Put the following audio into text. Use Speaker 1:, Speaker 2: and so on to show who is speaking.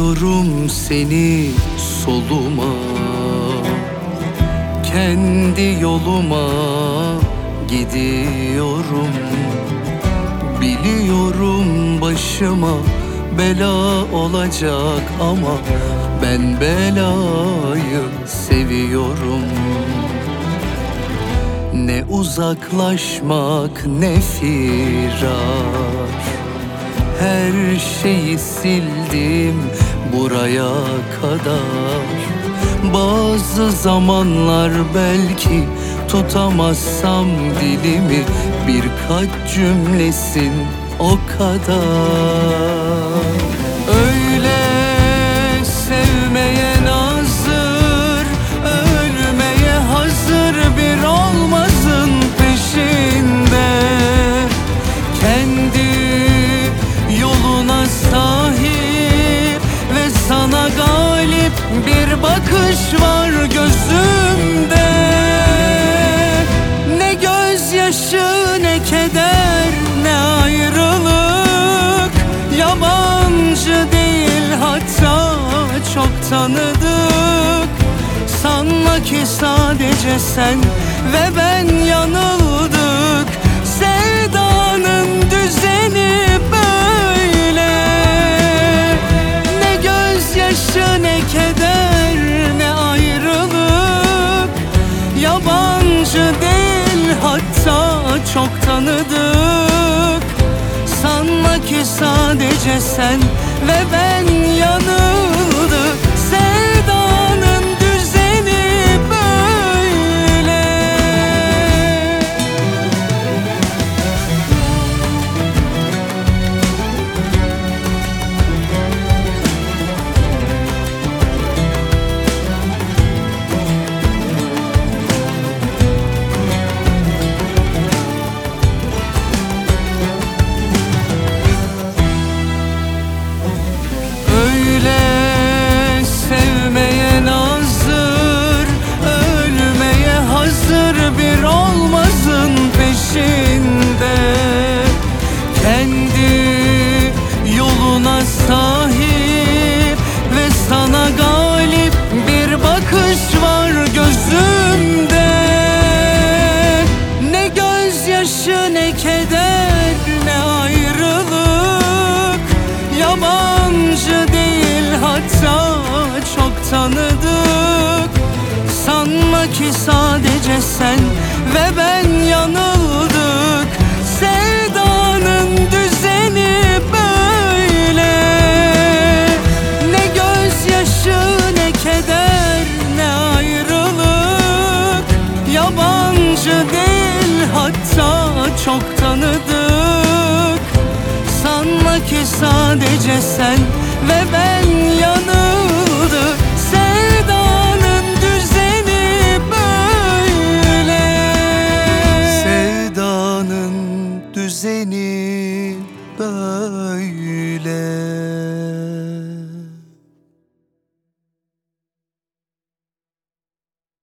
Speaker 1: Alıyorum seni soluma, kendi yoluma gidiyorum. Biliyorum başıma bela olacak ama ben belayı seviyorum. Ne uzaklaşmak ne firar, her şeyi sildim buraya kadar. Bazı zamanlar belki tutamazsam dilimi, birkaç cümlesin o kadar. Öyle sevmeye nazır, ölmeye hazır bir olmazın peşinde. Kendi yoluna sahip ve sana galip bir bakış var gözümde. Ne gözyaşı ne keder ne ayrılık, yabancı değil hatta çok tanıdık. Sanma ki sadece sen ve ben yanıldık. Sevdanın düzeni böyle. Ne gözyaşı ne keder ne ayrılık, yabancı değil hatta çok tanıdık. Sanma ki sadece sen ve ben yanıldık. Sevdanın düzeni böyle. Sevmeye nazır, ölmeye hazır bir olmazın peşinde. Kendi yoluna sahip ve sana galip bir bakış var gözümde. Ne gözyaşı ne keder ne ayrılık, yabancı değil hatta çok tanıdık. Sanma ki sadece sen ve ben yanıldık. Sevdanın düzeni böyle. Ne gözyaşı ne keder ne ayrılık, yabancı değil hatta çok tanıdık. Sanma ki sadece sen ve ben yanıldık.